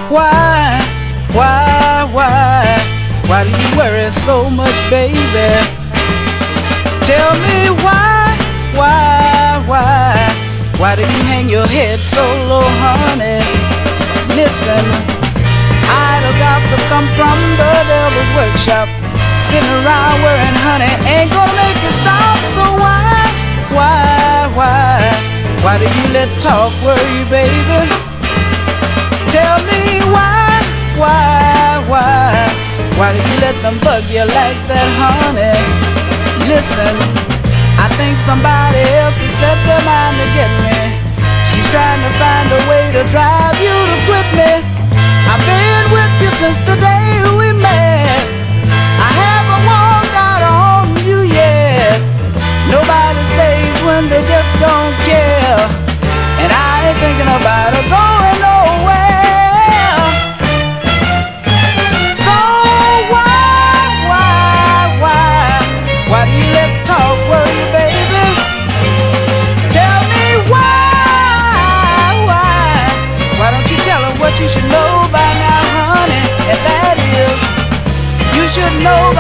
Why, why do you worry so much, baby? Tell me why do you hang your head so low, honey? Listen, idle gossip come from the devil's workshop. Sitting around worrying, honey, ain't gonna make you stop. So why do you let talk worry you, baby? Tell me why do you let them bug you like that, honey? Listen, I think somebody else has set their mind to get me. She's trying to find a way to drive you to quit me. I've been with you since the day we met. I haven't walked out on you yet. Nobody stays when they just don't care, and I ain't thinking about her going nowhere. So why do you let talk worry you, baby? Tell me why don't you tell her what you should know by now, honey? And that is, you should know